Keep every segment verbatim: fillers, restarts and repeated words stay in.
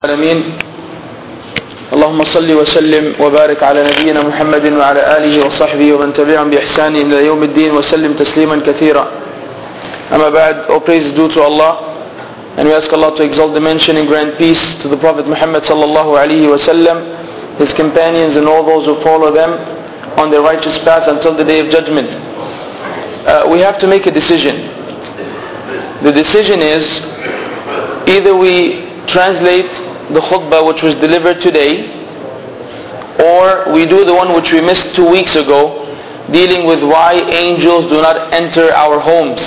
العالمين اللهم صل وسلم وبارك على نبينا محمد وعلى آله وصحبه ومن تبعهم بإحسان إلى يوم الدين وسلم تسليما كثيرا. أما بعد, all praise is due to Allah, and we ask Allah to exalt the mention and grant peace to the Prophet Muhammad sallallahu alaihi wasallam, his companions and all those who follow them on their righteous path until the day of judgment. Uh, we have to make a decision. The decision is either we translate the khutbah which was delivered today, or we do the one which we missed two weeks ago, dealing with why angels do not enter our homes.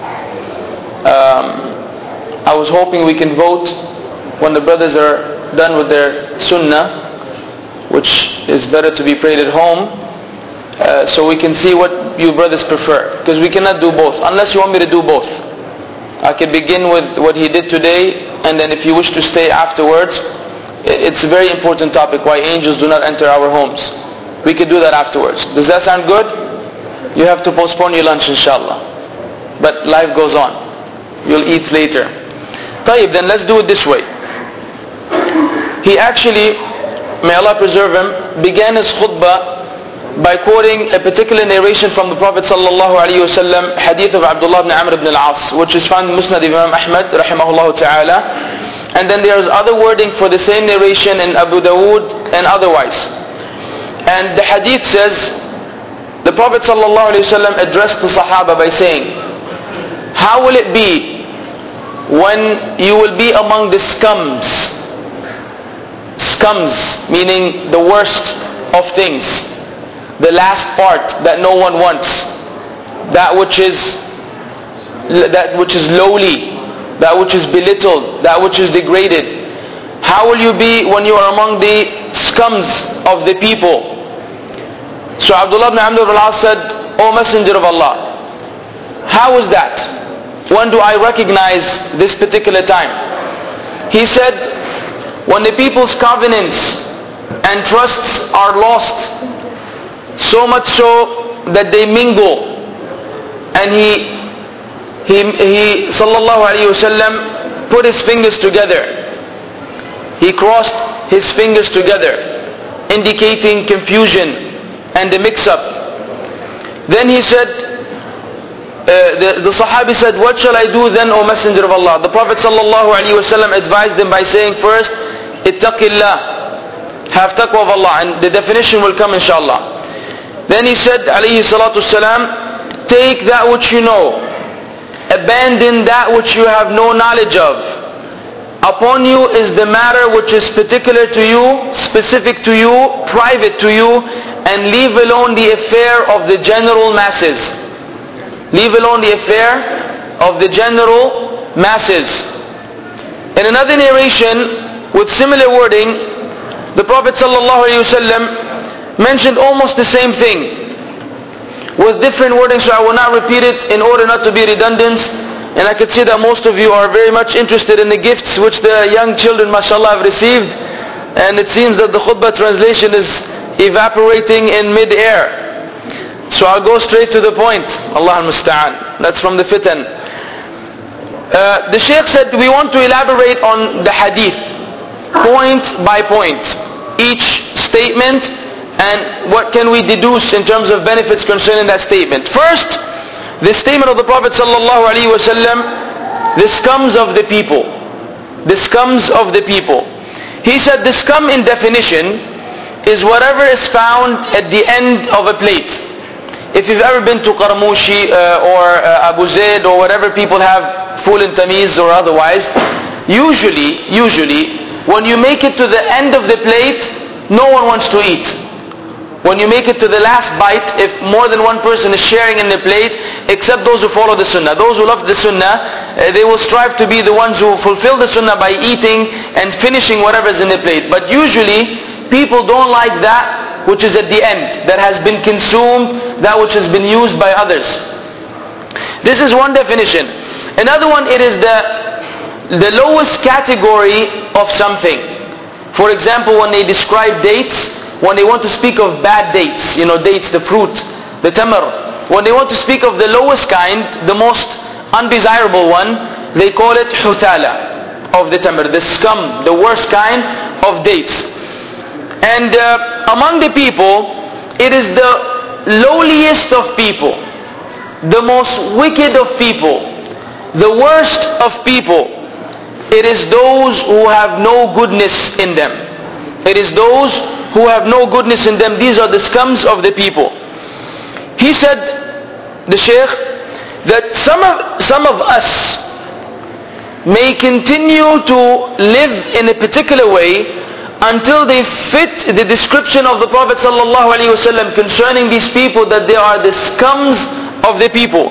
Um, I was hoping we can vote when the brothers are done with their sunnah, which is better to be prayed at home, uh, so we can see what you brothers prefer, because we cannot do both, unless you want me to do both. I can begin with what he did today, and then if you wish to stay afterwards, it's a very important topic, why angels do not enter our homes. We could do that afterwards. Does that sound good? You have to postpone your lunch, inshallah. But life goes on. You'll eat later. Tayyib, then let's do it this way. He actually, may Allah preserve him, began his khutbah by quoting a particular narration from the Prophet sallallahu alaihi wasallam, hadith of Abdullah ibn Amr ibn al-As, which is found in Musnad Imam Ahmad rahimahullah ta'ala. And then there is other wording for the same narration in Abu Dawood and otherwise. And the hadith says, the Prophet sallallahu alaihi wasallam addressed the Sahaba by saying, how will it be when you will be among the scums? Scums, meaning the worst of things. The last part that no one wants, that which is that which is lowly, that which is belittled, that which is degraded. How will you be when you are among the scums of the people? So Abdullah ibn Amr ibn al-As said, O Messenger of Allah, how is that? When do I recognize this particular time? He said, when the people's covenants and trusts are lost, so much so that they mingle, and he he he sallallahu alaihi wasallam put his fingers together. He crossed his fingers together, indicating confusion and the mix-up. Then he said, uh, the, the Sahabi said, what shall I do then, O Messenger of Allah? The Prophet sallallahu alaihi wasallam advised him by saying, first, ittaqillah, have taqwa of Allah, and the definition will come inshallah. Then he said, alayhi salatu salam, take that which you know, abandon that which you have no knowledge of. Upon you is the matter which is particular to you, specific to you, private to you, and leave alone the affair of the general masses. Leave alone the affair of the general masses. In another narration, with similar wording, the Prophet sallallahu alaihi wasallam mentioned almost the same thing with different wording, so I will not repeat it in order not to be redundant. And I could see that most of you are very much interested in the gifts which the young children mashallah have received, and it seems that the khutbah translation is evaporating in mid-air. So I'll go straight to the point. Allah al-Musta'an. That's from the fitan. Uh, the Shaykh said we want to elaborate on the hadith point by point, each statement, and what can we deduce in terms of benefits concerning that statement. First, the statement of the Prophet sallallahu alaihi wasallam, the scums of the people. The scums of the people. He said the scum in definition is whatever is found at the end of a plate. If you've ever been to Qarmushi uh, or uh, Abu Zaid or whatever people have, Ful and Tamiz or otherwise, usually, usually, when you make it to the end of the plate, no one wants to eat. When you make it to the last bite, if more than one person is sharing in the plate, except those who follow the sunnah. Those who love the sunnah, uh, they will strive to be the ones who fulfill the sunnah by eating and finishing whatever is in the plate. But usually, people don't like that which is at the end, that has been consumed, that which has been used by others. This is one definition. Another one, it is the, the lowest category of something. For example, when they describe dates, when they want to speak of bad dates, you know, dates, the fruit, the tamar, when they want to speak of the lowest kind, the most undesirable one, they call it hutala. of the tamr, the scum, the worst kind of dates. And uh, among the people, it is the lowliest of people, the most wicked of people, the worst of people. It is those who have no goodness in them. It is those who have no goodness in them. These are the scums of the people. He said, the Shaykh, that some of, some of us may continue to live in a particular way until they fit the description of the Prophet ﷺ concerning these people, that they are the scums of the people.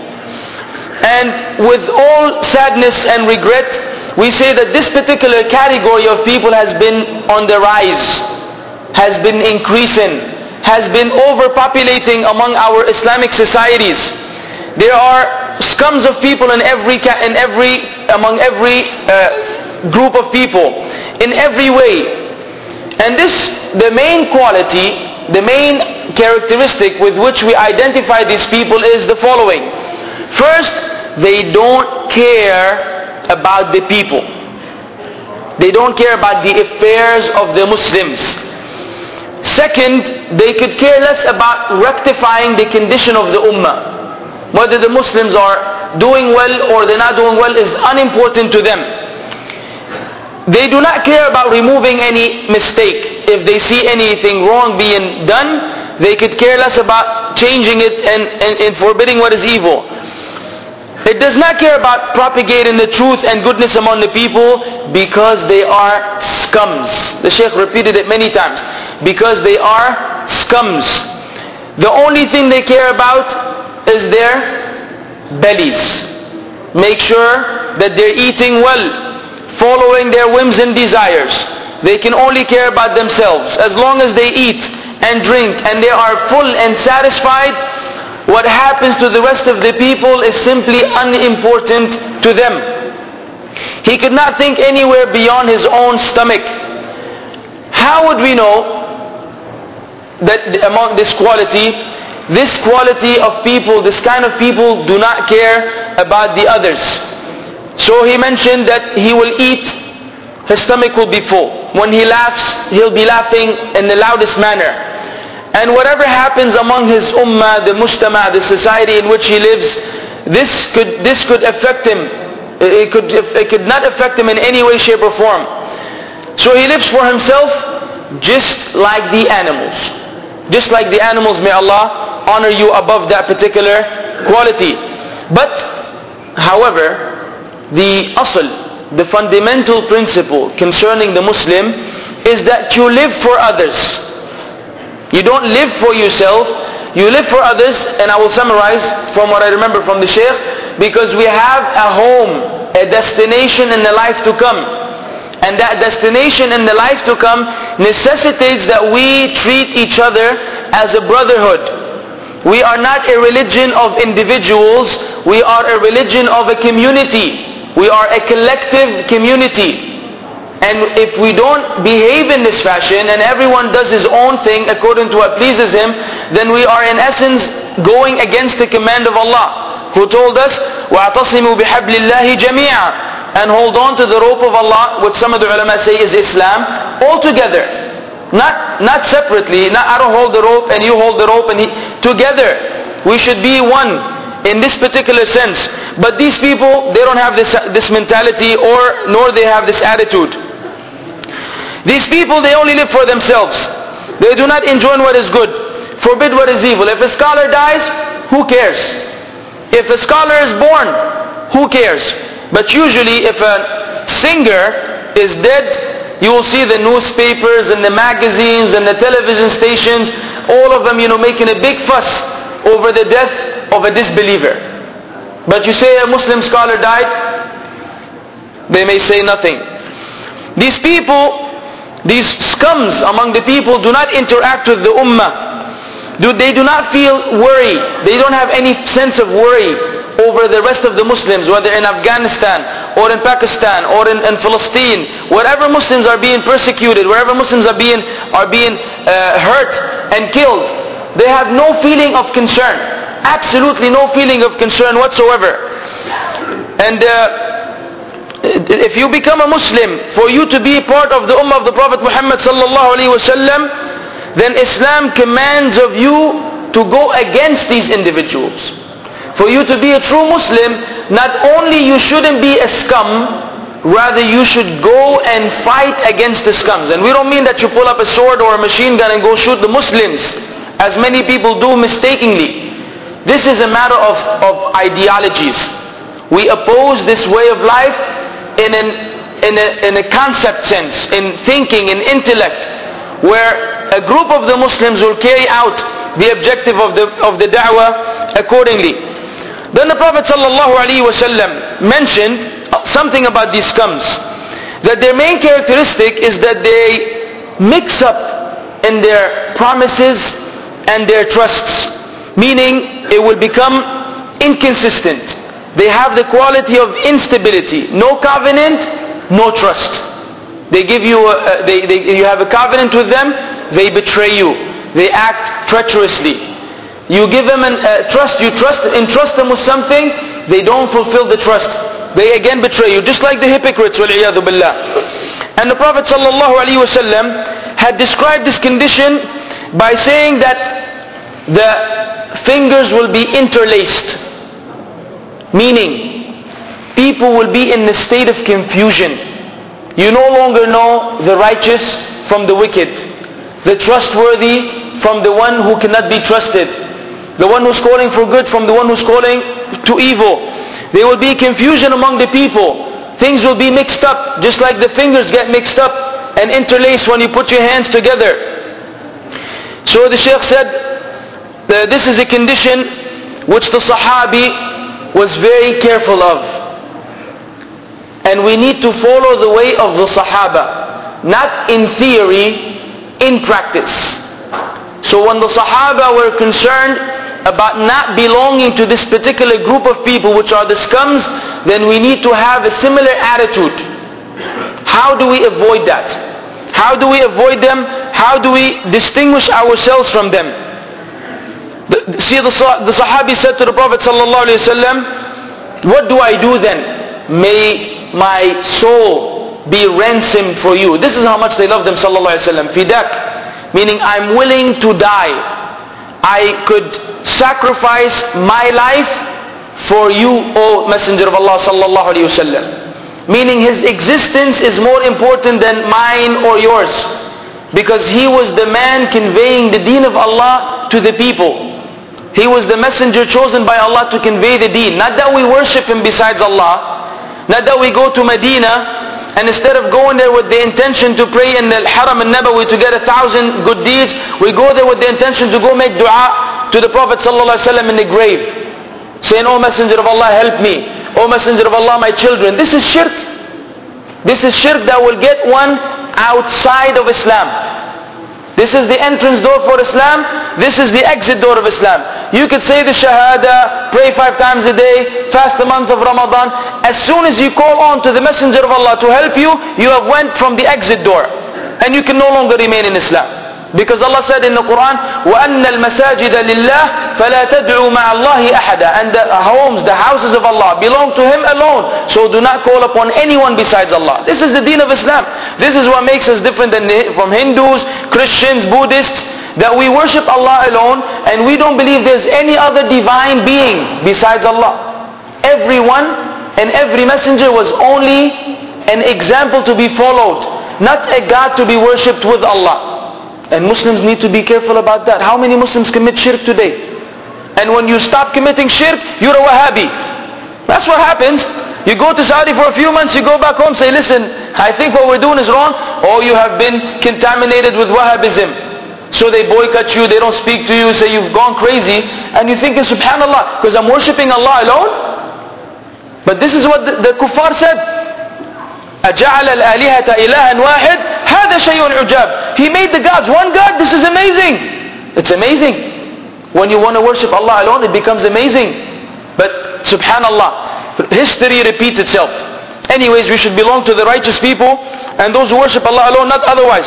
And with all sadness and regret, we say that this particular category of people has been on the rise, has been increasing, has been overpopulating among our Islamic societies. There are scums of people in every, in every among every uh, group of people, in every way. And this, the main quality, the main characteristic with which we identify these people is the following. First, they don't care about the people. They don't care about the affairs of the Muslims. Second, they could care less about rectifying the condition of the ummah. Whether the Muslims are doing well or they're not doing well is unimportant to them. They do not care about removing any mistake. If they see anything wrong being done, they could care less about changing it and, and, and forbidding what is evil. It does not care about propagating the truth and goodness among the people, because they are scums. The Shaykh repeated it many times. Because they are scums. The only thing they care about is their bellies. Make sure that they're eating well, following their whims and desires. They can only care about themselves. As long as they eat and drink and they are full and satisfied, what happens to the rest of the people is simply unimportant to them. He could not think anywhere beyond his own stomach. How would we know that among this quality, this quality of people, this kind of people do not care about the others? So he mentioned that he will eat, his stomach will be full. When he laughs, he'll be laughing in the loudest manner. And whatever happens among his ummah, the mujtama, the society in which he lives, this could this could affect him. It could it could not affect him in any way, shape, or form. So he lives for himself, just like the animals. Just like the animals, may Allah honor you above that particular quality. But, however, the asl, the fundamental principle concerning the Muslim is that you live for others. You don't live for yourself, you live for others. And I will summarize from what I remember from the Shaykh, because we have a home, a destination in the life to come. And that destination in the life to come necessitates that we treat each other as a brotherhood. We are not a religion of individuals, we are a religion of a community. We are a collective community. And if we don't behave in this fashion and everyone does his own thing according to what pleases him, then we are in essence going against the command of Allah, who told us, وَاعْتَصِمُوا بِحَبْلِ اللَّهِ جَمِيعًا, and hold on to the rope of Allah, what some of the ulama say is Islam, all together. Not, not separately, not I don't hold the rope and you hold the rope, and he, together. We should be one in this particular sense. But these people, they don't have this, this mentality, or nor they have this attitude. These people, they only live for themselves. They do not enjoin what is good, forbid what is evil. If a scholar dies, who cares? If a scholar is born, who cares? But usually if a singer is dead, you will see the newspapers and the magazines and the television stations, all of them, you know, making a big fuss over the death of a disbeliever. But you say a Muslim scholar died, they may say nothing. These people, these scums among the people, do not interact with the ummah. Do, they do not feel worry. They don't have any sense of worry over the rest of the Muslims, whether in Afghanistan or in Pakistan or in, in Palestine. Wherever Muslims are being persecuted, wherever Muslims are being are being uh, hurt and killed, they have no feeling of concern. Absolutely no feeling of concern whatsoever. And uh, if you become a Muslim, for you to be part of the ummah of the Prophet Muhammad sallallahu alaihi wasallam, then Islam commands of you to go against these individuals. For you to be a true Muslim, not only you shouldn't be a scum, rather you should go and fight against the scums. And we don't mean that you pull up a sword or a machine gun and go shoot the Muslims, as many people do mistakenly. This is a matter of, of ideologies. We oppose this way of life in, an, in, a, in a concept sense, in thinking, in intellect, where a group of the Muslims will carry out the objective of the, of the da'wah accordingly. Then the Prophet ﷺ mentioned something about these scums, that their main characteristic is that they mix up in their promises and their trusts, meaning it will become inconsistent. They have the quality of instability, no covenant, no trust. They give you, a, they, they, you have a covenant with them, they betray you, they act treacherously. You give them an uh, trust, you trust, entrust them with something, they don't fulfill the trust. They again betray you, just like the hypocrites, وَالْعِيَاذُ بِاللَّهِ. And the Prophet ﷺ had described this condition by saying that the fingers will be interlaced. Meaning, people will be in a state of confusion. You no longer know the righteous from the wicked, the trustworthy from the one who cannot be trusted, the one who's calling for good from the one who's calling to evil. There will be confusion among the people. Things will be mixed up, just like the fingers get mixed up and interlaced when you put your hands together. So the Shaykh said, that this is a condition which the Sahabi was very careful of. And we need to follow the way of the Sahaba, not in theory, in practice. So when the Sahaba were concerned about not belonging to this particular group of people which are the scums, then we need to have a similar attitude. How do we avoid that? How do we avoid them? How do we distinguish ourselves from them? The, see, the, the Sahabi said to the Prophet sallallahu alaihi wasallam, what do I do then? May my soul be ransomed for you. This is how much they loved them sallallahu alaihi wasallam. Fidak, meaning I'm willing to die. I could sacrifice my life for you, O Messenger of Allah sallallahu alaihi wasallam. Meaning his existence is more important than mine or yours, because he was the man conveying the deen of Allah to the people. He was the messenger chosen by Allah to convey the deen. Not that we worship him besides Allah. Not that we go to Medina and instead of going there with the intention to pray in the Haram al-Nabawi to get a thousand good deeds, we go there with the intention to go make dua to the Prophet ﷺ in the grave, saying, "O Messenger of Allah, help me. O Messenger of Allah, my children." This is shirk. This is shirk that will get one outside of Islam. This is the entrance door for Islam. This is the exit door of Islam. You could say the Shahada, pray five times a day, fast the month of Ramadan. As soon as you call on to the Messenger of Allah to help you, you have went from the exit door. And you can no longer remain in Islam. Because Allah said in the Quran, وَأَنَّ الْمَسَاجِدَ لِلَّهِ فَلَا تَدْعُوا مَعَ اللَّهِ أَحَدًا. And the homes, the houses of Allah belong to Him alone. So do not call upon anyone besides Allah. This is the deen of Islam. This is what makes us different than from Hindus, Christians, Buddhists, that we worship Allah alone and we don't believe there's any other divine being besides Allah. Everyone and every messenger was only an example to be followed, not a God to be worshipped with Allah. And Muslims need to be careful about that. How many Muslims commit shirk today? And when you stop committing shirk, you're a Wahhabi. That's what happens. You go to Saudi for a few months, you go back home, say, listen, I think what we're doing is wrong. Or you have been contaminated with Wahhabism. So they boycott you, they don't speak to you, say you've gone crazy. And you're thinking, subhanallah, because I'm worshipping Allah alone? But this is what the, the kuffar said. أَجَعَلَ الْآلِهَةَ إِلَهًا وَاحِدٍ هَذَا شَيْءٌ عُجَابٌ. He made the gods one God. This is amazing. It's amazing. When you want to worship Allah alone, it becomes amazing. But subhanallah, history repeats itself. Anyways, we should belong to the righteous people and those who worship Allah alone, not otherwise.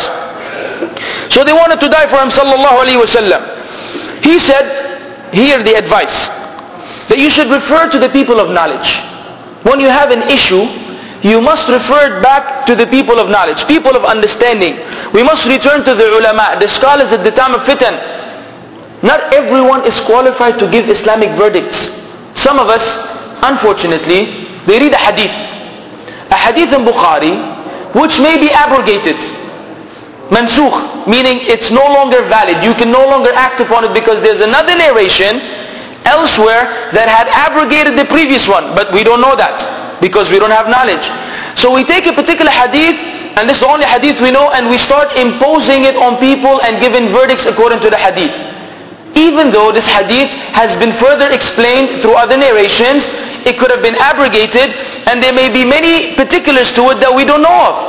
So they wanted to die for him sallallahu alaihi wasallam. He said, hear the advice, that you should refer to the people of knowledge. When you have an issue, you must refer back to the people of knowledge, people of understanding. We must return to the ulama, the scholars at the time of fitan. Not everyone is qualified to give Islamic verdicts. Some of us, unfortunately, they read a hadith. A hadith in Bukhari, which may be abrogated. Mansukh, meaning it's no longer valid. You can no longer act upon it because there's another narration elsewhere that had abrogated the previous one. But we don't know that because we don't have knowledge. So we take a particular hadith, and this is the only hadith we know, and we start imposing it on people and giving verdicts according to the hadith. Even though this hadith has been further explained through other narrations, it could have been abrogated, and there may be many particulars to it that we don't know of.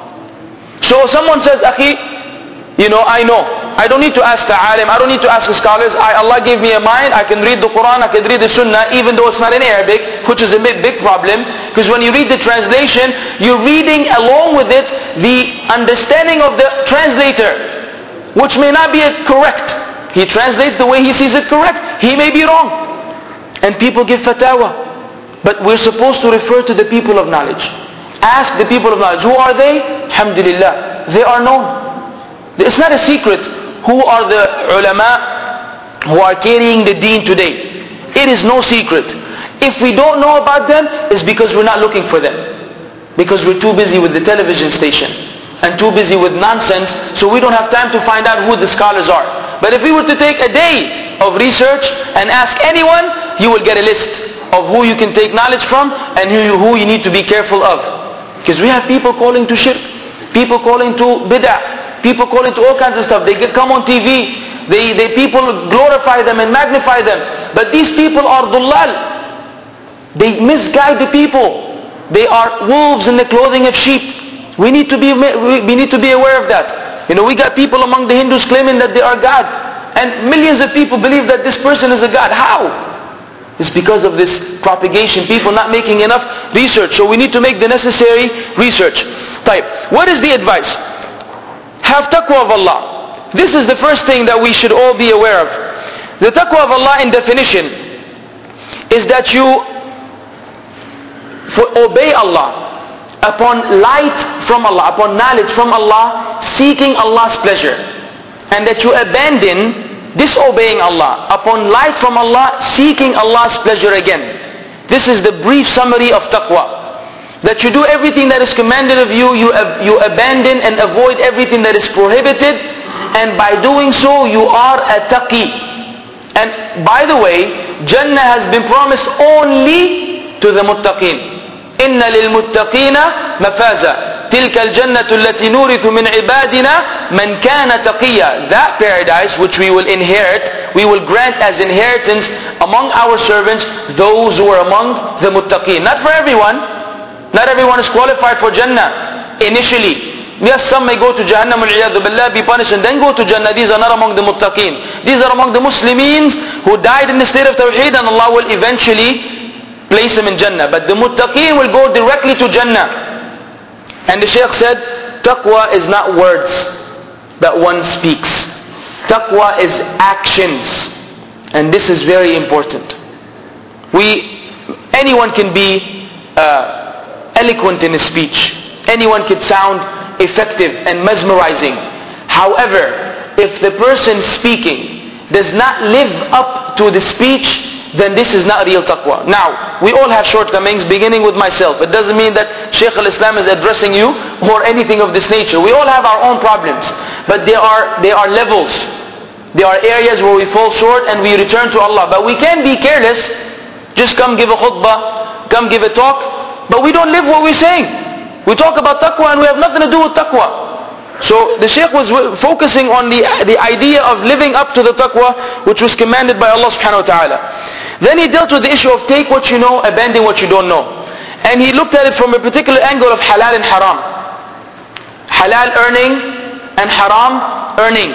So someone says, Akhi, you know, I know. I don't need to ask the alim, I don't need to ask the scholars. I, Allah gave me a mind, I can read the Quran, I can read the Sunnah, even though it's not in Arabic, which is a big, big problem. Because when you read the translation, you're reading along with it the understanding of the translator, which may not be correct. He translates the way he sees it correct. He may be wrong. And people give fatwa. But we're supposed to refer to the people of knowledge. Ask the people of knowledge. Who are they? Alhamdulillah. They are known. It's not a secret who are the ulama who are carrying the deen today. It is no secret. If we don't know about them, it's because we're not looking for them. Because we're too busy with the television station and too busy with nonsense, so we don't have time to find out who the scholars are. But if we were to take a day of research and ask anyone, you will get a list of who you can take knowledge from and who you, who you need to be careful of. Because we have people calling to shirk, people calling to bid'ah, people calling to all kinds of stuff. They come on T V, they, they people glorify them and magnify them. But these people are dullal. They misguide the people. They are wolves in the clothing of sheep. We need to be we need to be aware of that. You know, we got people among the Hindus claiming that they are God, and millions of people believe that this person is a God. How? It's because of this propagation. People not making enough research. So we need to make the necessary research. Type. What is the advice? Have taqwa of Allah. This is the first thing that we should all be aware of. The taqwa of Allah in definition is that you obey Allah upon light from Allah, upon knowledge from Allah, seeking Allah's pleasure, and that you abandon disobeying Allah upon light from Allah, seeking Allah's pleasure again. This is the brief summary of taqwa. That you do everything that is commanded of you, you, you abandon and avoid everything that is prohibited, and by doing so you are a taqi. And by the way, Jannah has been promised only to the muttaqin. إِنَّ لِلْمُتَّقِينَ مَفَازًا تِلْكَ الْجَنَّةُ الَّتِي نُورِثُ مِنْ عِبَادِنَا مَنْ كَانَ تَقِيًّا. That paradise which we will inherit, we will grant as inheritance among our servants those who are among the muttaqin. Not for everyone. Not everyone is qualified for Jannah initially. Yes, some may go to Jahannam al-'iyadhu billah, be punished and then go to Jannah. These are not among the muttaqin. These are among the Muslims who died in the state of Tawheed, and Allah will eventually place them in Jannah. But the muttaqeen will go directly to Jannah. And the Shaykh said, taqwa is not words that one speaks. Taqwa is actions. And this is very important. We, anyone can be uh, eloquent in his speech. Anyone can sound effective and mesmerizing. However, if the person speaking does not live up to the speech, then this is not real taqwa. Now, we all have shortcomings, beginning with myself. It doesn't mean that Shaykh al-Islam is addressing you or anything of this nature. We all have our own problems. But there are, there are levels. There are areas where we fall short and we return to Allah. But we can't be careless. Just come give a khutbah, come give a talk, but we don't live what we're saying. We talk about taqwa and we have nothing to do with taqwa. So the Shaykh was focusing on the, the idea of living up to the taqwa which was commanded by Allah subhanahu wa ta'ala. Then he dealt with the issue of take what you know, abandon what you don't know. And he looked at it from a particular angle of halal and haram. Halal earning and haram earning.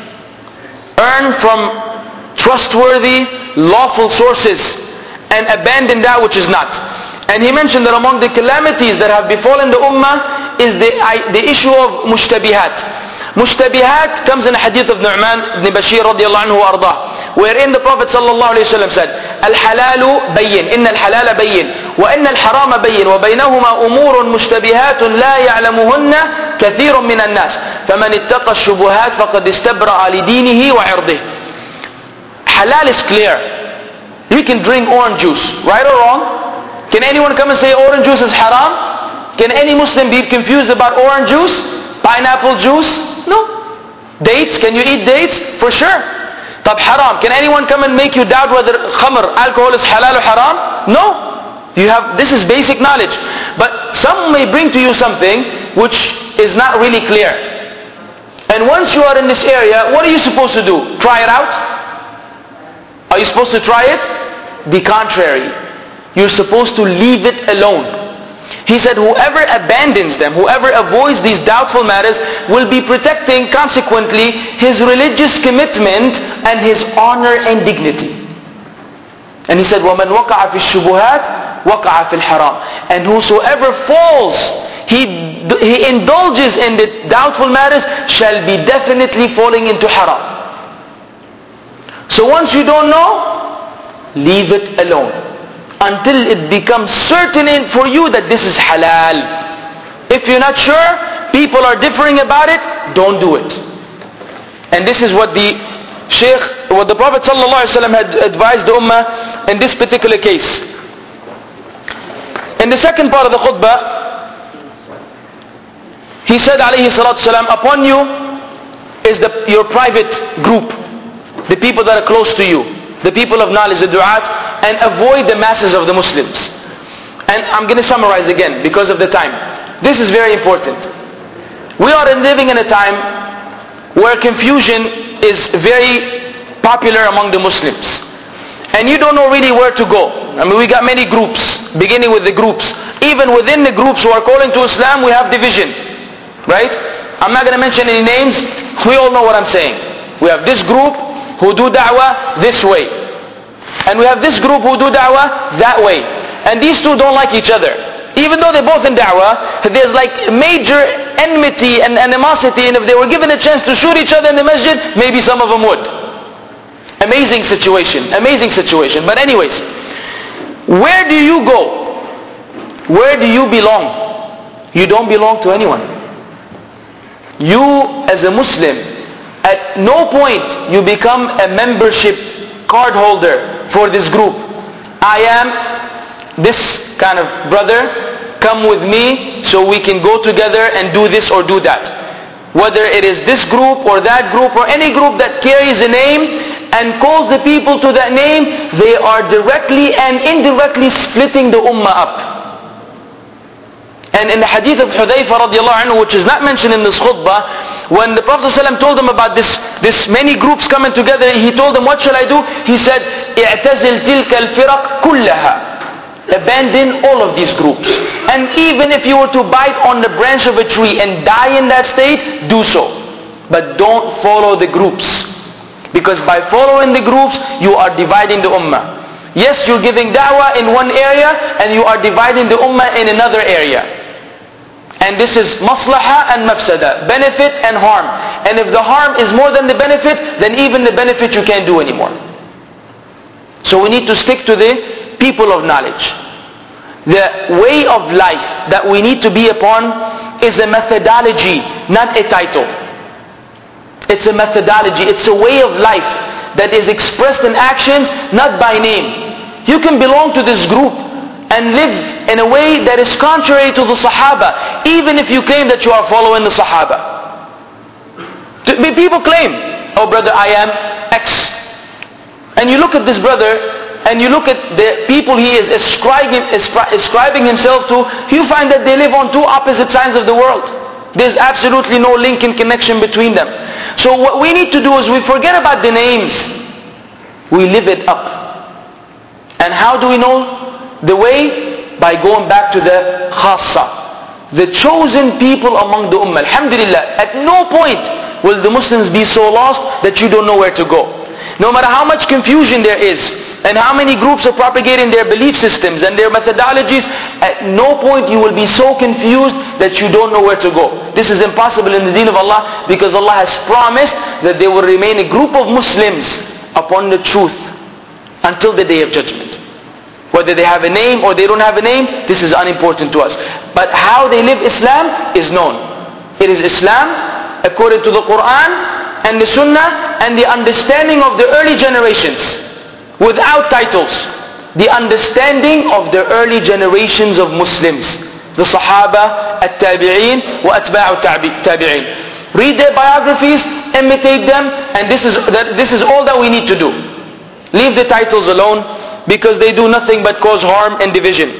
Earn from trustworthy, lawful sources and abandon that which is not. And he mentioned that among the calamities that have befallen the ummah is the, the issue of mushtabihat. Mushtabihat comes in a hadith of Nu'man ibn Bashir radiallahu anhu wa ardah, wherein the Prophet sallallahu alayhi wa sallam said, Al-halalu bayyin, inna al-halala bayyin, wa inna al-harama bayyin, wa baynahuma umurun mushtabihatun la ya'lamuhunna kathirun min al-nas, faman ittaqa al-shubuhat faqad istabra'a li dinihi wa irdih. Halal is clear. We can drink orange juice, right or wrong? Can anyone come and say orange juice is haram? Can any Muslim be confused about orange juice? Pineapple juice? No. Dates, can you eat dates? For sure. Tab haram. Can anyone come and make you doubt whether khamr, alcohol is halal or haram? No. You have, this is basic knowledge. But some may bring to you something which is not really clear. And once you are in this area, what are you supposed to do? Try it out? Are you supposed to try it? The contrary. You're supposed to leave it alone. He said, whoever abandons them, whoever avoids these doubtful matters, will be protecting, consequently, his religious commitment and his honor and dignity. And he said, وَمَنْ وَقَعَ فِي الشُّبُهَاتِ وَقَعَ فِي الْحَرَامِ. And whosoever falls, he, he indulges in the doubtful matters, shall be definitely falling into haram. So once you don't know, leave it alone. Until it becomes certain for you that this is halal. If you're not sure, people are differing about it, don't do it. And this is what the Shaykh, what the Prophet ﷺ had advised the Ummah in this particular case. In the second part of the khutbah, he said alayhi salatu salam, upon you is the, your private group, the people that are close to you, the people of knowledge, the du'at, and avoid the masses of the Muslims. And I'm going to summarize again because of the time. This is very important. We are living in a time where confusion is very popular among the Muslims. And you don't know really where to go. I mean, we got many groups, beginning with the groups. Even within the groups who are calling to Islam, we have division. Right? I'm not going to mention any names. We all know what I'm saying. We have this group who do da'wah this way. And we have this group who do da'wah that way. And these two don't like each other. Even though they're both in da'wah, there's like major enmity and animosity. And if they were given a chance to shoot each other in the masjid, maybe some of them would. Amazing situation. Amazing situation. But anyways, where do you go? Where do you belong? You don't belong to anyone. You as a Muslim, at no point you become a membership card holder for this group. I am this kind of brother, come with me so we can go together and do this or do that. Whether it is this group or that group or any group that carries a name and calls the people to that name, they are directly and indirectly splitting the ummah up. And in the hadith of Hudayfa radiallahu anhu, which is not mentioned in this khutbah, when the Prophet ﷺ told them about this, this many groups coming together, he told them, what shall I do? He said, اعتزل تلك الفرق كلها. Abandon all of these groups. And even if you were to bite on the branch of a tree and die in that state, do so. But don't follow the groups. Because by following the groups, you are dividing the ummah. Yes, you're giving da'wah in one area and you are dividing the ummah in another area. And this is maslaha and mafsada, benefit and harm. And if the harm is more than the benefit, then even the benefit you can't do anymore. So we need to stick to the people of knowledge. The way of life that we need to be upon is a methodology, not a title. It's a methodology, it's a way of life that is expressed in actions, not by name. You can belong to this group and live in a way that is contrary to the Sahaba, even if you claim that you are following the Sahaba. People claim, oh brother, I am X. And you look at this brother, and you look at the people he is ascribing, ascribing himself to, you find that they live on two opposite sides of the world. There's absolutely no link and connection between them. So what we need to do is we forget about the names. We live it up. And how do we know the way? By going back to the khassa, the chosen people among the ummah. Alhamdulillah, at no point will the Muslims be so lost that you don't know where to go. No matter how much confusion there is, and how many groups are propagating their belief systems and their methodologies, at no point you will be so confused that you don't know where to go. This is impossible in the deen of Allah, because Allah has promised that there will remain a group of Muslims upon the truth until the day of judgment. Whether they have a name or they don't have a name, this is unimportant to us. But how they live Islam is known. It is Islam according to the Quran and the Sunnah and the understanding of the early generations, without titles. The understanding of the early generations of Muslims, the Sahaba, At-Tabi'een, wa Atba'u Tabi'een. Read their biographies, imitate them, and this is that, this is all that we need to do. Leave the titles alone, because they do nothing but cause harm and division.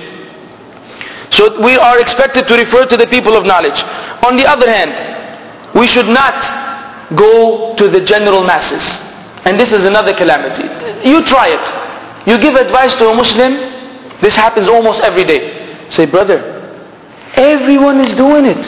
So we are expected to refer to the people of knowledge. On the other hand, we should not go to the general masses. And this is another calamity. You try it. You give advice to a Muslim, this happens almost every day. Say, brother, everyone is doing it.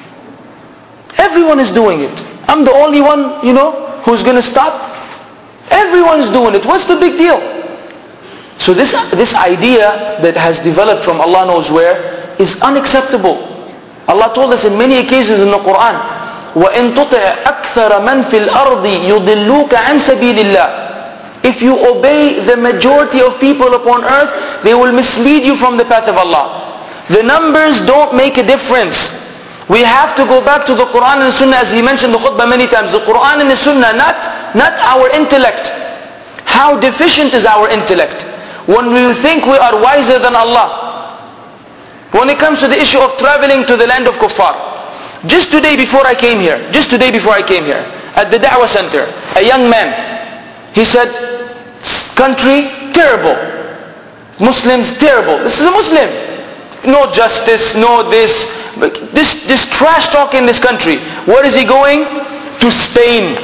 Everyone is doing it. I'm the only one, you know, who's going to stop. Everyone is doing it. What's the big deal? So this, this idea that has developed from Allah knows where is unacceptable. Allah told us in many occasions in the Quran, وَإِن تُطِعْ أَكْثَرَ مَنْ فِي الْأَرْضِ يُضِلُّوكَ عَنْ سَبِيلِ اللَّهِ. If you obey the majority of people upon earth, they will mislead you from the path of Allah. The numbers don't make a difference. We have to go back to the Quran and the Sunnah, as he mentioned in the khutbah many times. The Quran and the Sunnah, not, not our intellect. How deficient is our intellect when we think we are wiser than Allah. When it comes to the issue of traveling to the land of kuffar. Just today before I came here, just today before I came here, at the Da'wah Center, a young man, he said, country, terrible. Muslims, terrible. This is a Muslim. No justice, no this. This, this trash talk in this country. Where is he going? To Spain.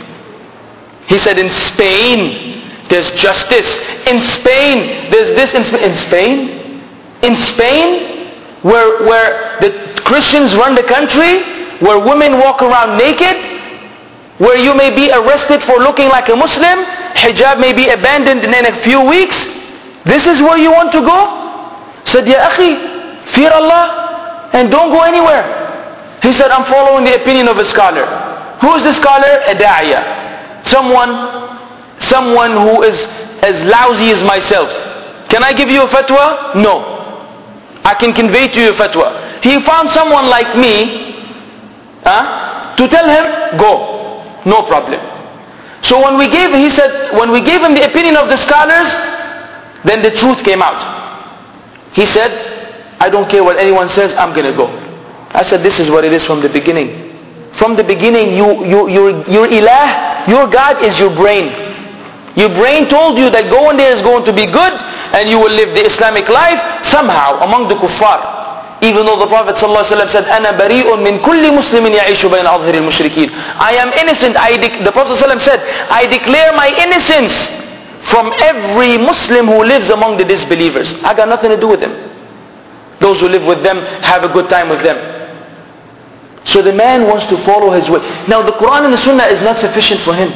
He said, in Spain, there's justice. In Spain, there's this. In, in Spain? In Spain, where, where the Christians run the country, where women walk around naked, where you may be arrested for looking like a Muslim, hijab may be abandoned in a few weeks. This is where you want to go? Said, Ya akhi, fear Allah and don't go anywhere. He said, I'm following the opinion of a scholar. Who is the scholar? A da'iyah. Someone, someone who is as lousy as myself. Can I give you a fatwa? No. I can convey to you a fatwa. He found someone like me huh, to tell him, go. No problem. So when we gave, he said, when we gave him the opinion of the scholars, then the truth came out. He said, I don't care what anyone says, I'm going to go. I said, this is what it is from the beginning. From the beginning, you, you, your, your ilah, your God is your brain. Your brain told you that going there is going to be good and you will live the Islamic life somehow among the kuffar. Even though the Prophet ﷺ said, أَنَا بَرِيءٌ مِّن كُلِّ مُسْلِمٍ يَعِيشُ بَيْنَ أَظْهِرِ الْمُشْرِكِينَ. I am innocent. I de- the Prophet ﷺ said, I declare my innocence from every Muslim who lives among the disbelievers. I got nothing to do with them. Those who live with them have a good time with them. So the man wants to follow his way. Now the Quran and the Sunnah is not sufficient for him.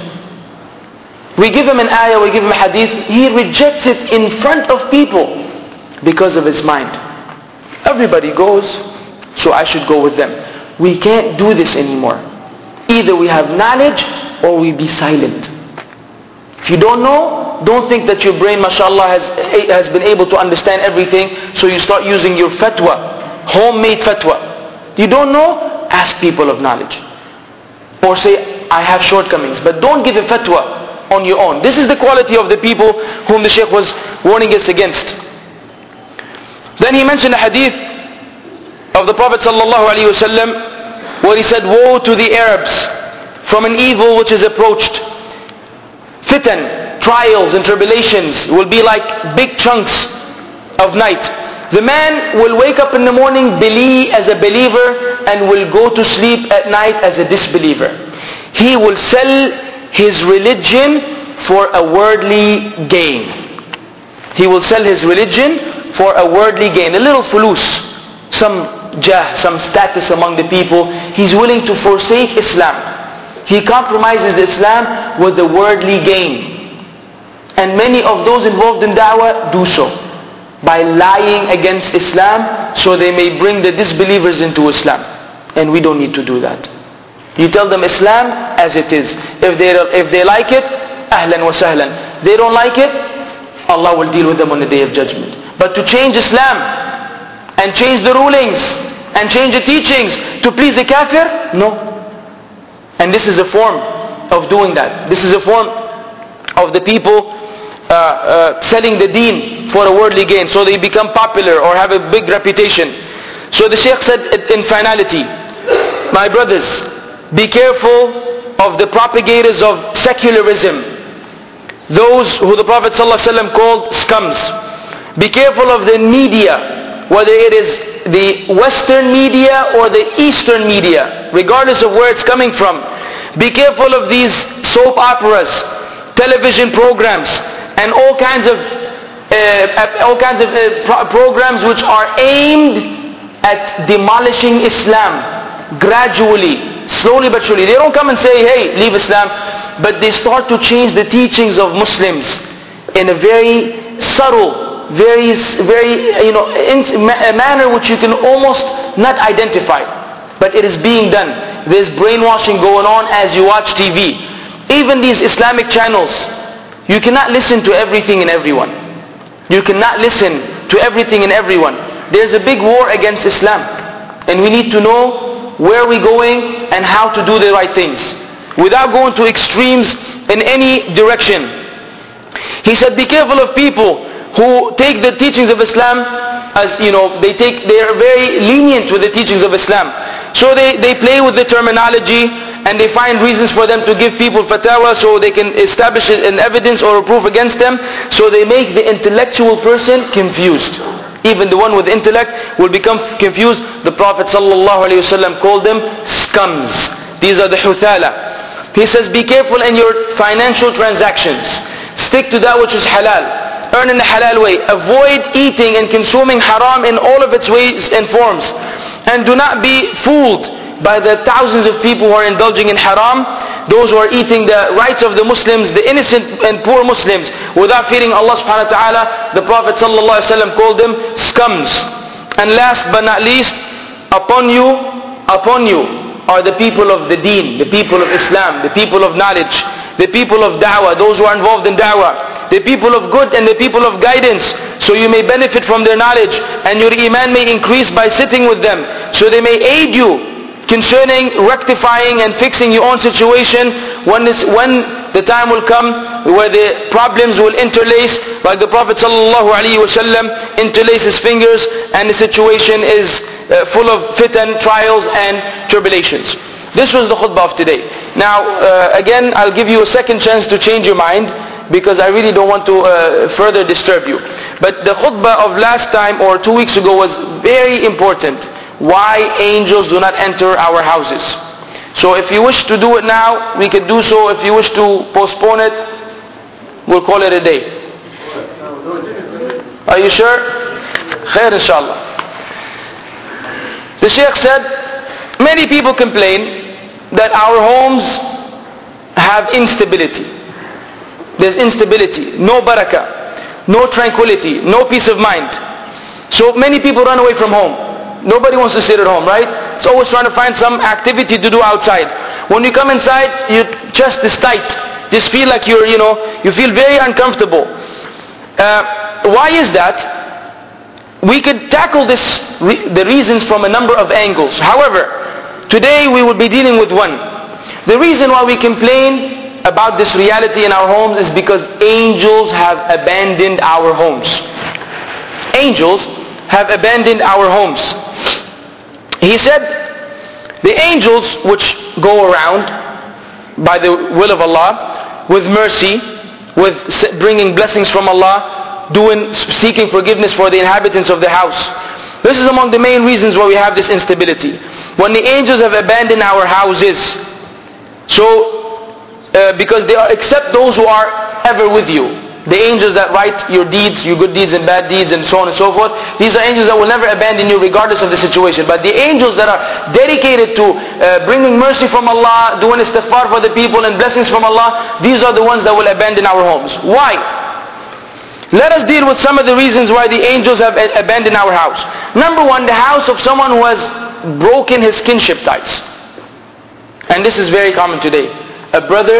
We give him an ayah, we give him a hadith, he rejects it in front of people because of his mind. Everybody goes, so I should go with them. We can't do this anymore. Either we have knowledge or we be silent. If you don't know, don't think that your brain, mashallah, has, has been able to understand everything, so you start using your fatwa, homemade fatwa. You don't know? Ask people of knowledge. Or say, I have shortcomings. But don't give a fatwa on your own. This is the quality of the people whom the Shaykh was warning us against. Then he mentioned a hadith of the Prophet sallallahu alaihi wasallam where he said, woe to the Arabs from an evil which is approached. Fitan, trials and tribulations will be like big chunks of night. The man will wake up in the morning believe as a believer and will go to sleep at night as a disbeliever. He will sell his religion for a worldly gain. He will sell his religion for a worldly gain. A little fulus, some jah, some status among the people. He's willing to forsake Islam. He compromises Islam with the worldly gain. And many of those involved in da'wah do so by lying against Islam so they may bring the disbelievers into Islam. And we don't need to do that. You tell them Islam as it is. If they, if they like it, ahlan wa sahlan. They don't like it, Allah will deal with them on the day of judgment. But to change Islam and change the rulings and change the teachings to please a kafir, no. And this is a form of doing that. This is a form of the people uh, uh, selling the deen for a worldly gain, so they become popular or have a big reputation. So the Shaykh said in finality, my brothers, be careful of the propagators of secularism, those who the Prophet ﷺ called scums. Be careful of the media, whether it is the Western media or the Eastern media, regardless of where it's coming from. Be careful of these soap operas, television programs, and all kinds of uh, all kinds of uh, pro- programs which are aimed at demolishing Islam gradually, slowly but surely. They don't come and say, hey, leave Islam, but they start to change the teachings of Muslims in a very subtle, very, very, you know, in a manner which you can almost not identify. But it is being done. There's brainwashing going on as you watch T V. Even these Islamic channels, you cannot listen to everything and everyone. You cannot listen to everything and everyone. There's a big war against Islam, and we need to know where we're going and how to do the right things without going to extremes in any direction. He said, be careful of people who take the teachings of Islam as, you know, they take, they are very lenient with the teachings of Islam. So they, they play with the terminology, and they find reasons for them to give people fatwa so they can establish an evidence or a proof against them. So they make the intellectual person confused. Even the one with intellect will become confused. The Prophet ﷺ called them scums. These are the huthala. He says, be careful in your financial transactions. Stick to that which is halal. Earn in the halal way. Avoid eating and consuming haram in all of its ways and forms. And do not be fooled by the thousands of people who are indulging in haram, those who are eating the rights of the Muslims, the innocent and poor Muslims, without fearing Allah subhanahu wa ta'ala. The Prophet sallallahu alaihi wasallam called them scums. And last but not least, upon you, upon you are the people of the deen, the people of Islam, the people of knowledge, the people of da'wah, those who are involved in da'wah, the people of good and the people of guidance, so you may benefit from their knowledge, and your iman may increase by sitting with them, so they may aid you concerning rectifying and fixing your own situation when, this, when the time will come where the problems will interlace, like the Prophet sallallahu alaihi wasallam interlaces his fingers and the situation is uh, full of fitan, trials and tribulations. This was the khutbah of today. Now uh, again, I'll give you a second chance to change your mind, because I really don't want to uh, further disturb you. But the khutbah of last time or two weeks ago was very important. Why angels do not enter our houses. So if you wish to do it now, we could do so. If you wish to postpone it, we'll call it a day. Are you sure? Khair inshallah. The Shaykh said, many people complain that our homes have instability. There's instability, no barakah, no tranquility, no peace of mind. So many people run away from home. Nobody wants to sit at home, right? It's always trying to find some activity to do outside. When you come inside, your chest is tight. Just feel like you're, you know, you feel very uncomfortable. Uh, why is that? We could tackle this, the reasons from a number of angles. However, today we will be dealing with one. The reason why we complain about this reality in our homes is because angels have abandoned our homes. Angels have abandoned our homes. He said, the angels which go around by the will of Allah, with mercy, with bringing blessings from Allah, doing, seeking forgiveness for the inhabitants of the house. This is among the main reasons why we have this instability. When the angels have abandoned our houses, so uh, because they are, except those who are ever with you. The angels that write your deeds, your good deeds and bad deeds and so on and so forth. These are angels that will never abandon you regardless of the situation. But the angels that are dedicated to uh, bringing mercy from Allah, doing istighfar for the people and blessings from Allah, these are the ones that will abandon our homes. Why? Let us deal with some of the reasons why the angels have abandoned our house. Number one, the house of someone who has broken his kinship ties. And this is very common today. A brother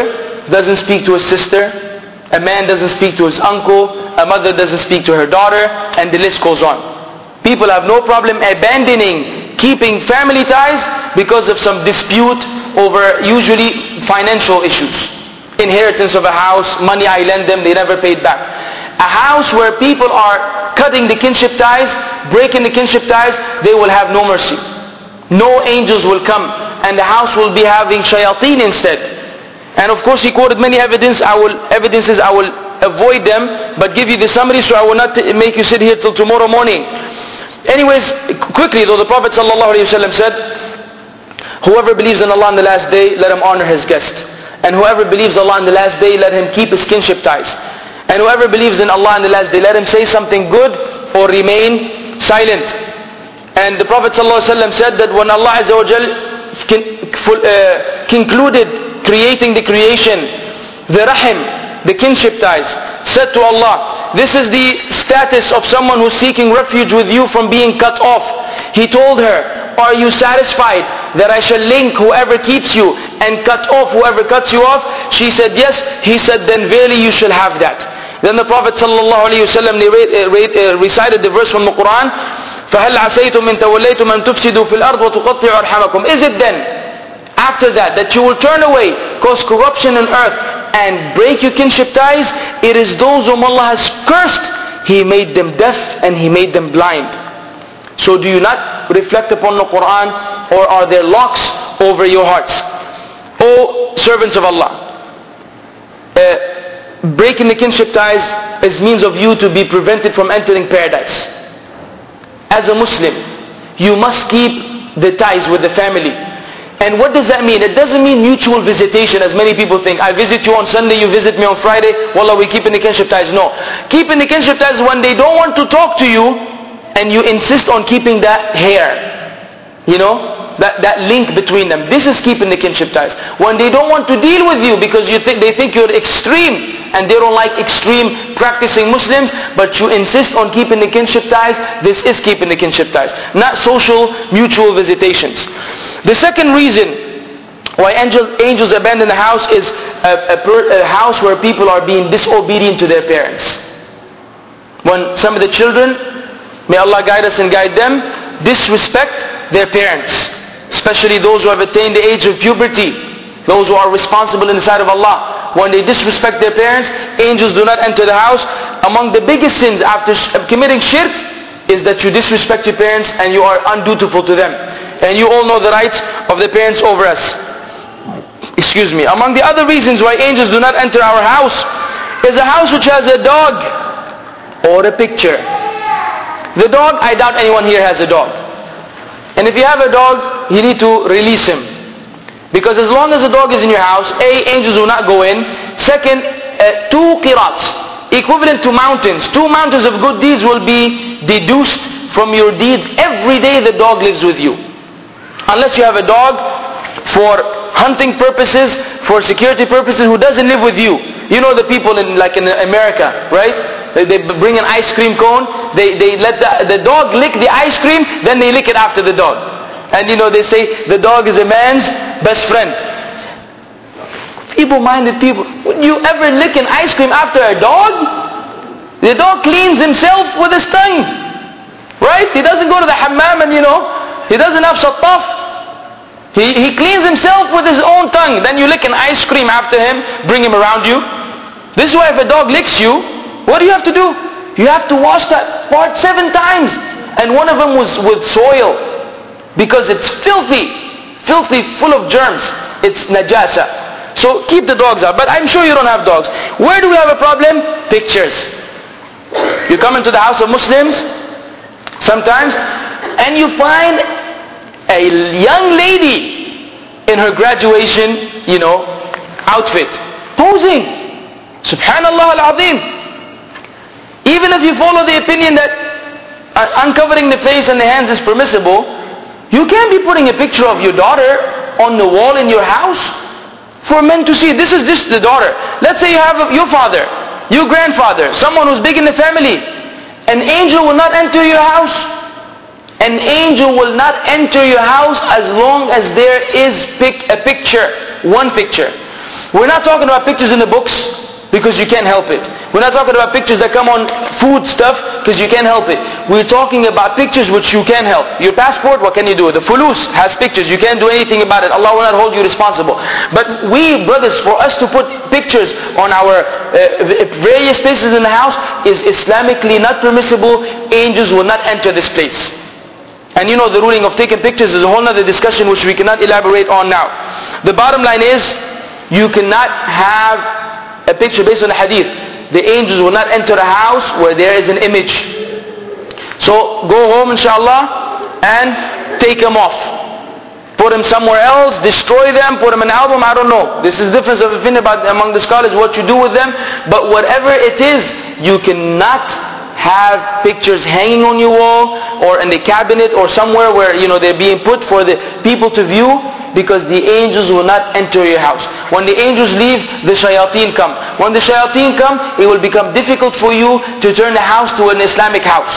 doesn't speak to his sister, a man doesn't speak to his uncle, a mother doesn't speak to her daughter, and the list goes on. People have no problem abandoning keeping family ties because of some dispute over usually financial issues. Inheritance of a house, money I lend them, they never paid back. A house where people are cutting the kinship ties, breaking the kinship ties, they will have no mercy. No angels will come, and the house will be having shayateen instead. And of course he quoted many evidence, I will, evidences, I will avoid them, but give you the summary so I will not t- make you sit here till tomorrow morning. Anyways, quickly though, the Prophet ﷺ said, whoever believes in Allah on the last day, let him honor his guest. And whoever believes in Allah on the last day, let him keep his kinship ties. And whoever believes in Allah on the last day, let him say something good or remain silent. And the Prophet ﷺ said that when Allah Azza wa Jal uh, concluded creating the creation, the rahim, the kinship ties, said to Allah, this is the status of someone who's seeking refuge with you from being cut off. He told her, are you satisfied that I shall link whoever keeps you and cut off whoever cuts you off? She said yes. He said, then verily you shall have that. Then the Prophet ﷺ recited the verse from the Quran, فَهَلْ عَسَيْتُمْ مِنْ تَوَلَّيْتُمْ أَنْ تُفْسِدُوا فِي الْأَرْضِ وَتُقَطِّعُوا أَرْحَامَكُمْ. Is it then, after that, that you will turn away, cause corruption on earth, and break your kinship ties? It is those whom Allah has cursed. He made them deaf and He made them blind. So do you not reflect upon the Quran, or are there locks over your hearts? O servants of Allah, uh, breaking the kinship ties is means of you to be prevented from entering paradise. As a Muslim, you must keep the ties with the family. And what does that mean? It doesn't mean mutual visitation as many people think. I visit you on Sunday, you visit me on Friday. Wallah, we keep in the kinship ties. No. Keeping the kinship ties when they don't want to talk to you and you insist on keeping that hair. You know? That, that link between them. This is keeping the kinship ties. When they don't want to deal with you because you think they think you're extreme and they don't like extreme practicing Muslims, but you insist on keeping the kinship ties, this is keeping the kinship ties. Not social mutual visitations. The second reason why angels, angels abandon the house is a, a, a house where people are being disobedient to their parents. When some of the children, may Allah guide us and guide them, disrespect their parents, especially those who have attained the age of puberty, those who are responsible in the sight of Allah. When they disrespect their parents, angels do not enter the house. Among the biggest sins after committing shirk is that you disrespect your parents and you are undutiful to them. And you all know the rights of the parents over us. Excuse me. Among the other reasons why angels do not enter our house is a house which has a dog or a picture. The dog, I doubt anyone here has a dog. And if you have a dog, you need to release him. Because as long as the dog is in your house, A, angels will not go in. Second, uh, two qirats, equivalent to mountains. Two mountains of good deeds will be deduced from your deeds every day the dog lives with you. Unless you have a dog for hunting purposes, for security purposes, who doesn't live with you. You know the people in like in America, right? They, they bring an ice cream cone, they, they let the, the dog lick the ice cream, then they lick it after the dog. And you know they say the dog is a man's best friend. Feeble-minded people. Would you ever lick an ice cream after a dog? The dog cleans himself with his tongue. Right? He doesn't go to the hammam and you know, he doesn't have shattaf. He, he cleans himself with his own tongue. Then you lick an ice cream after him, bring him around you. This is why if a dog licks you, what do you have to do? You have to wash that part seven times. And one of them was with soil. Because it's filthy. Filthy, full of germs. It's najasa. So keep the dogs out. But I'm sure you don't have dogs. Where do we have a problem? Pictures. You come into the house of Muslims sometimes and you find a young lady in her graduation, you know, outfit, posing. Subhanallah al-Azim. Even if you follow the opinion that uncovering the face and the hands is permissible, you can't be putting a picture of your daughter on the wall in your house for men to see. This is just the daughter. Let's say you have your father, your grandfather, someone who's big in the family. An angel will not enter your house. An angel will not enter your house as long as there is pic- a picture, one picture. We're not talking about pictures in the books because you can't help it. We're not talking about pictures that come on food stuff because you can't help it. We're talking about pictures which you can help. Your passport, what can you do? The fulus has pictures. You can't do anything about it. Allah will not hold you responsible. But we, brothers, for us to put pictures on our uh, various places in the house is Islamically not permissible. Angels will not enter this place. And you know the ruling of taking pictures is a whole other discussion which we cannot elaborate on now. The bottom line is, you cannot have a picture based on the hadith. The angels will not enter a house where there is an image. So go home inshallah and take them off. Put them somewhere else, destroy them, put them in an album, I don't know. This is difference of opinion about among the scholars what you do with them. But whatever it is, you cannot have pictures hanging on your wall or in the cabinet or somewhere where you know they're being put for the people to view, because the angels will not enter your house. When the angels leave, the shayateen come. When the shayateen come, it will become difficult for you to turn the house to an Islamic house.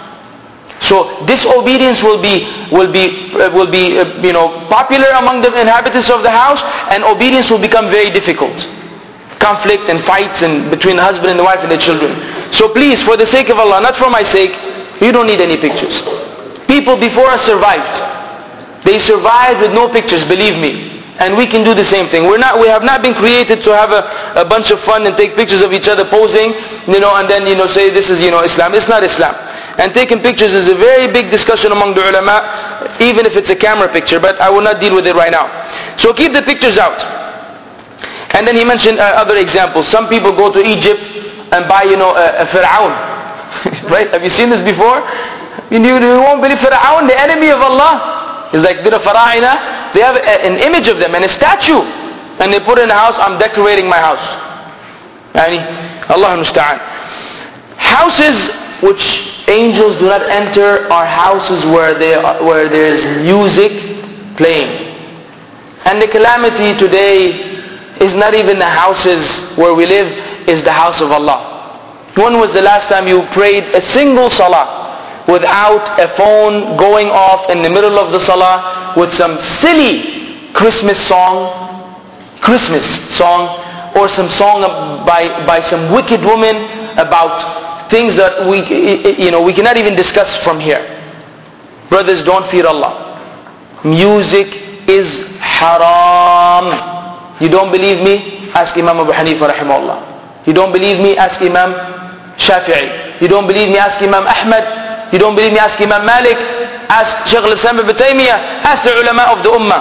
So disobedience will be will be uh, will be uh, you know popular among the inhabitants of the house, and obedience will become very difficult. Conflict and fights and between the husband and the wife and the children. So please, for the sake of Allah, not for my sake, you don't need any pictures. People before us survived. They survived with no pictures, believe me. And we can do the same thing. We're not, we have not been created to have a, a bunch of fun and take pictures of each other posing, you know, and then, you know, say this is, you know, Islam. It's not Islam. And taking pictures is a very big discussion among the ulama, even if it's a camera picture, but I will not deal with it right now. So keep the pictures out. And then he mentioned uh, other examples. Some people go to Egypt and buy, you know, a, a Fir'aun. Right? Have you seen this before? You, you won't believe Fir'aun, the enemy of Allah. It's like, did a Fara'ina, they have a, an image of them and a statue. And they put it in the house, I'm decorating my house. Yani, Allah musta'an. Houses which angels do not enter are houses where, they are, where there is music playing. And the calamity today is not even the houses where we live, is the house of Allah. When was the last time you prayed a single salah without a phone going off in the middle of the salah with some silly Christmas song, Christmas song, or some song by, by some wicked woman about things that we, you know, we cannot even discuss from here. Brothers, don't fear Allah. Music is haram. You don't believe me? Ask Imam Abu Hanifa rahimahullah. You don't believe me? Ask Imam Shafi'i. You don't believe me? Ask Imam Ahmad. You don't believe me? Ask Imam Malik. Ask Shaykh al-Islam ibn Taymiyyah. Ask the ulama of the ummah.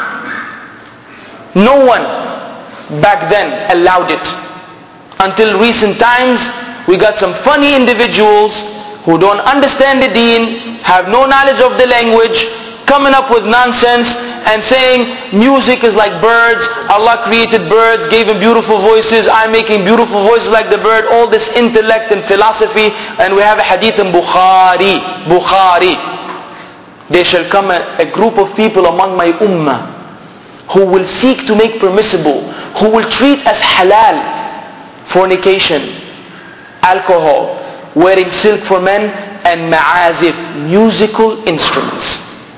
No one back then allowed it. Until recent times, we got some funny individuals who don't understand the deen, have no knowledge of the language, coming up with nonsense and saying music is like birds. Allah created birds, gave them beautiful voices. I'm making beautiful voices like the bird. All this intellect and philosophy. And we have a hadith in Bukhari. Bukhari. There shall come a, a group of people among my ummah who will seek to make permissible, who will treat as halal fornication, alcohol, wearing silk for men, and ma'azif, musical instruments.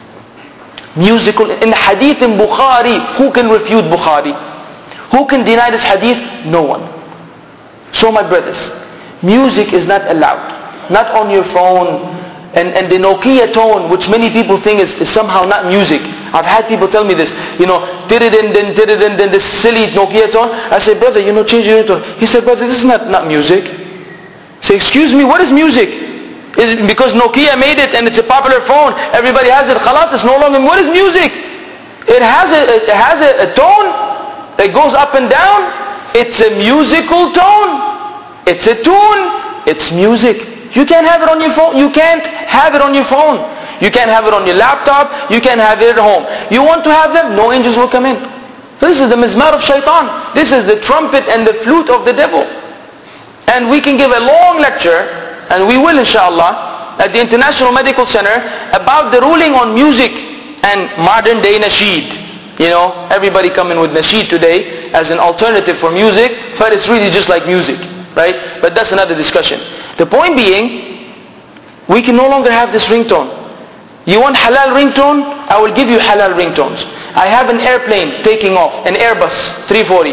Musical, in the hadith in Bukhari, who can refute Bukhari? Who can deny this hadith? No one. So my brothers, music is not allowed. Not on your phone. And, and the Nokia tone, which many people think is, is somehow not music. I've had people tell me this, you know, did it in, then did it in, then this silly Nokia tone. I say, brother, you know, change your tone. He said, brother, this is not, not music. I say, excuse me, what is music? Is it because Nokia made it and it's a popular phone, everybody has it, khalas, it's no longer, what is music? It has a, it has a, a tone that goes up and down. It's a musical tone. It's a tune. It's music. You can't have it on your phone. You can't have it on your phone. You can't have it on your laptop. You can't have it at home. You want to have them? No angels will come in. This is the mizmar of shaitan. This is the trumpet and the flute of the devil. And we can give a long lecture, and we will inshallah, at the International Medical Center about the ruling on music and modern day nasheed. You know, everybody coming with nasheed today as an alternative for music, but it's really just like music, right? But that's another discussion. The point being, we can no longer have this ringtone. You want halal ringtone? I will give you halal ringtones. I have an airplane taking off, an Airbus three forty.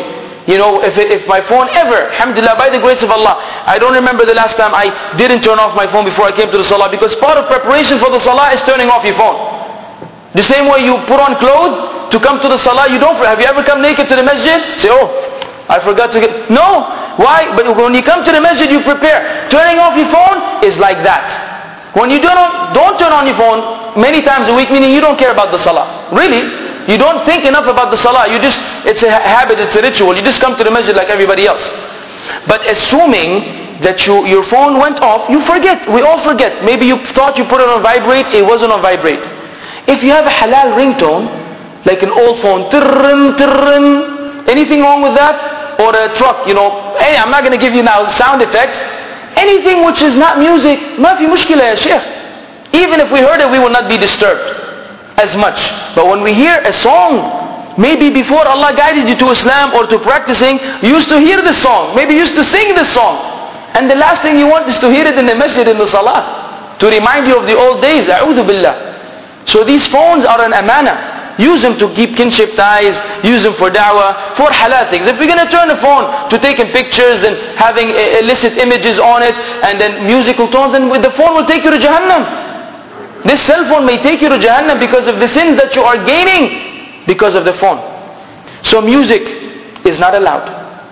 You know, if, it, if my phone ever, alhamdulillah, by the grace of Allah, I don't remember the last time I didn't turn off my phone before I came to the salah, because part of preparation for the salah is turning off your phone. The same way you put on clothes to come to the salah, you don't, have you ever come naked to the masjid? Say, oh, I forgot to get, no. Why? But when you come to the masjid, you prepare. Turning off your phone is like that. When you don't, don't turn on your phone many times a week, meaning you don't care about the salah. Really? You don't think enough about the salah. You just, it's a habit, it's a ritual. You just come to the masjid like everybody else. But assuming that you, your phone went off, you forget. We all forget. Maybe you thought you put it on vibrate, it wasn't on vibrate. If you have a halal ringtone, like an old phone, tirrin, tirrin, anything wrong with that? Or a truck, you know, hey, I'm not going to give you now sound effects. Anything which is not music, ma fi mushkila ya sheikh. Even if we heard it, we will not be disturbed as much. But when we hear a song, maybe before Allah guided you to Islam or to practicing, you used to hear the song, maybe you used to sing the song, and the last thing you want is to hear it in the masjid, in the salah, to remind you of the old days. A'udhu billah. So these phones are an amana. Use them to keep kinship ties, use them for da'wah, for halal things. If we're going to turn the phone to taking pictures and having illicit images on it, and then musical tones, then the phone will take you to Jahannam. This cell phone may take you to Jahannam because of the sins that you are gaining because of the phone. So music is not allowed.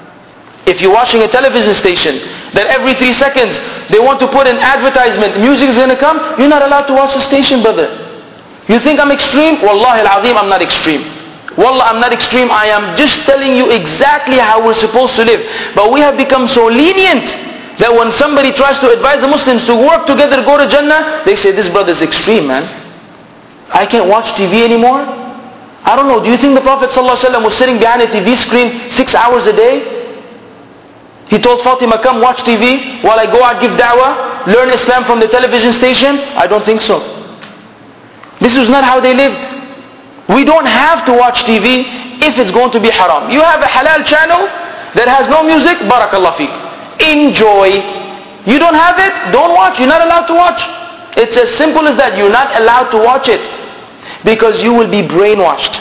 If you're watching a television station that every three seconds they want to put an advertisement, music is going to come, you're not allowed to watch the station, brother. You think I'm extreme? Wallahi al-azim, I'm not extreme. Wallah, I'm not extreme. I am just telling you exactly how we're supposed to live. But we have become so lenient that when somebody tries to advise the Muslims to work together, go to Jannah, they say, this brother is extreme, man. I can't watch T V anymore? I don't know, do you think the Prophet ﷺ was sitting behind a T V screen six hours a day? He told Fatima, come watch T V while I go out give da'wah, learn Islam from the television station? I don't think so. This is not how they lived. We don't have to watch T V if it's going to be haram. You have a halal channel that has no music, barakallah feek. Enjoy. You don't have it, don't watch. You're not allowed to watch. It's as simple as that. You're not allowed to watch it because you will be brainwashed,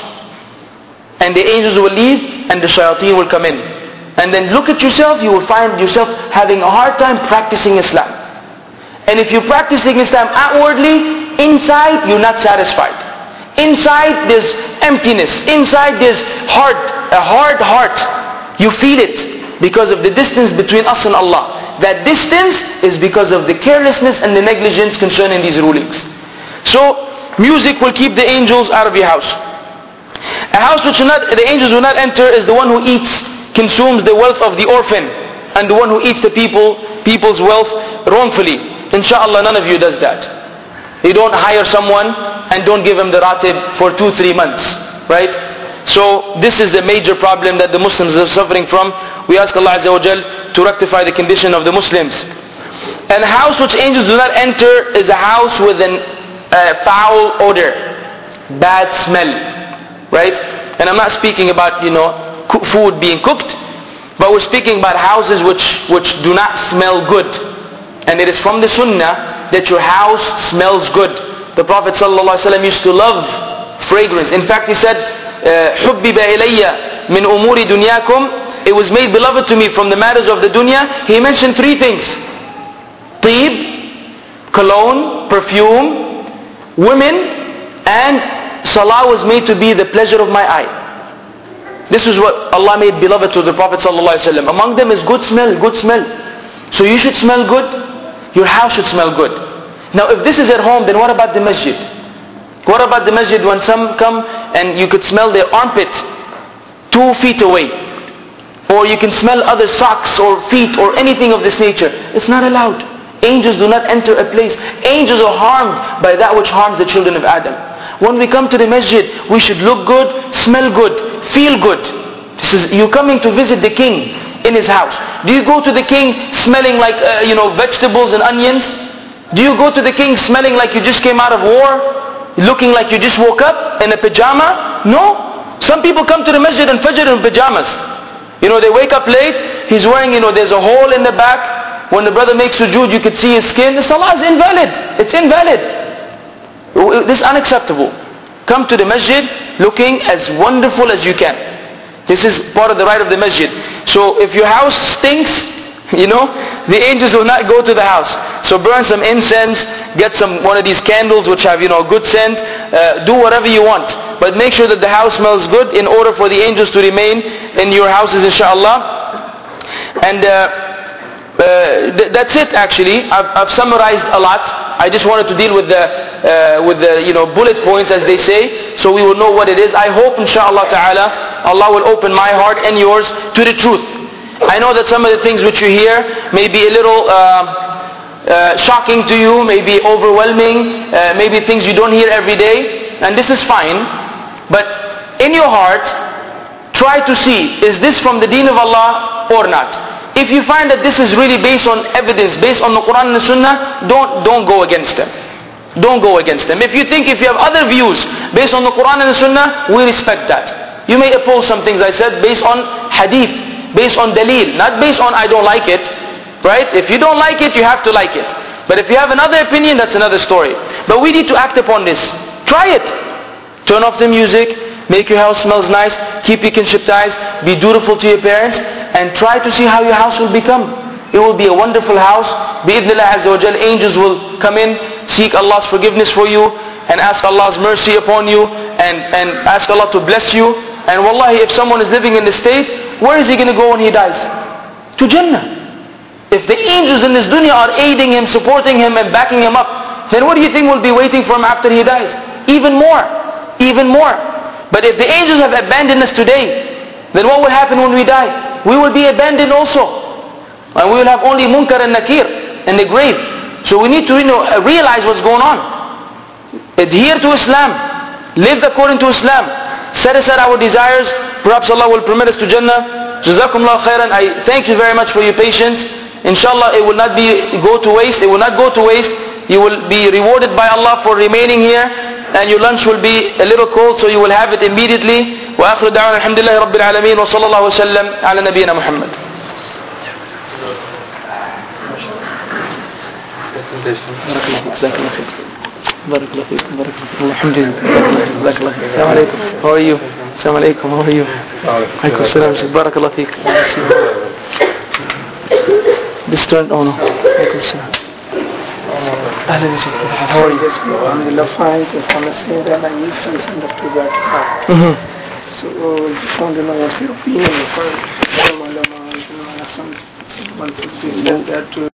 and the angels will leave and the shayateen will come in, and then look at yourself. You will find yourself having a hard time practicing Islam. And if you're practicing Islam outwardly, inside you're not satisfied. Inside there's emptiness. Inside there's heart, a hard heart. You feel it because of the distance between us and Allah. That distance is because of the carelessness and the negligence concerning these rulings. So, music will keep the angels out of your house. A house which not, the angels will not enter is the one who eats, consumes the wealth of the orphan, and the one who eats the people, people's wealth wrongfully. Inshallah, none of you does that. You don't hire someone and don't give him the ratib for two, three months. Right? So this is the major problem that the Muslims are suffering from. We ask Allah Azza wa Jal to rectify the condition of the Muslims. And a house which angels do not enter is a house with a uh, foul odor, bad smell, right? And I'm not speaking about, you know, food being cooked, but we're speaking about houses which, which do not smell good. And it is from the Sunnah that your house smells good. The Prophet ﷺ used to love fragrance. In fact, he said, حُبِّبَ إِلَيَّ مِنْ أُمُورِ دُنْيَاكُمْ, it was made beloved to me from the matters of the dunya. He mentioned three things: Tib, cologne, perfume, women, and salah was made to be the pleasure of my eye. This is what Allah made beloved to the Prophet ﷺ. Among them is good smell, good smell. So you should smell good, your house should smell good. Now if this is at home, then what about the masjid? What about the masjid when some come and you could smell their armpit two feet away? Or you can smell other socks or feet or anything of this nature. It's not allowed. Angels do not enter a place. Angels are harmed by that which harms the children of Adam. When we come to the masjid, we should look good, smell good, feel good. This is, you're coming to visit the king in his house. Do you go to the king smelling like uh, you know vegetables and onions? Do you go to the king smelling like you just came out of war? Looking like you just woke up in a pajama? No. Some people come to the masjid and fajr in pajamas. You know, they wake up late, he's wearing, you know, there's a hole in the back. When the brother makes sujood, you could see his skin. The salah is invalid. It's invalid. This is unacceptable. Come to the masjid looking as wonderful as you can. This is part of the right of the masjid. So if your house stinks, you know, the angels will not go to the house. So burn some incense, get some one of these candles which have, you know, good scent, uh, do whatever you want. But make sure that the house smells good in order for the angels to remain in your houses, inshallah. And uh, uh, th- that's it actually. I've, I've summarized a lot. I just wanted to deal with the, uh, with the, you know, bullet points as they say, so we will know what it is. I hope inshallah ta'ala, Allah will open my heart and yours to the truth. I know that some of the things which you hear may be a little uh, uh, shocking to you, may be overwhelming, uh, maybe things you don't hear every day, and this is fine. But in your heart, try to see, is this from the deen of Allah or not? If you find that this is really based on evidence, based on the Quran and the Sunnah, don't, don't go against them. Don't go against them. If you think, if you have other views based on the Quran and the Sunnah, we respect that. You may oppose some things I said based on hadith, based on dalil, not based on I don't like it, right? If you don't like it, you have to like it. But if you have another opinion, that's another story. But we need to act upon this. Try it. Turn off the music, make your house smells nice, keep your kinship ties, be dutiful to your parents, and try to see how your house will become. It will be a wonderful house. Bi-idhnillah azza wa jal, angels will come in, seek Allah's forgiveness for you, and ask Allah's mercy upon you, and, and ask Allah to bless you. And wallahi, if someone is living in the state, where is he going to go when he dies? To Jannah. If the angels in this dunya are aiding him, supporting him, and backing him up, then what do you think will be waiting for him after he dies? Even more. Even more. But if the angels have abandoned us today, then what will happen when we die? We will be abandoned also. And we will have only munkar and nakir in the grave. So we need to, you know, realize what's going on. Adhere to Islam. Live according to Islam. Set aside our desires. Perhaps Allah will permit us to Jannah. Jazakumullah khairan. I thank you very much for your patience. Inshallah, it will not be go to waste. It will not go to waste. You will be rewarded by Allah for remaining here. And your lunch will be a little cold, so you will have it immediately. وآخر دعوانا الحمد لله رب العالمين وصلى الله وسلم على نبينا محمد. بارك الله فيك. بارك الله فيك. الحمد لله. بارك الله فيك. السلام عليكم. How are you? السلام عليكم. How are you? عليكم السلام. بارك الله فيك. This turn. Oh no. عليكم السلام. أهلا وسهلا. How are you? Alhamdulillah, fine. If I'm saying that I used to send up to that car. Mm-hmm. So uh, just want to know what's your opinion. Some, some, some, some, some, some, some, some, some, some, some,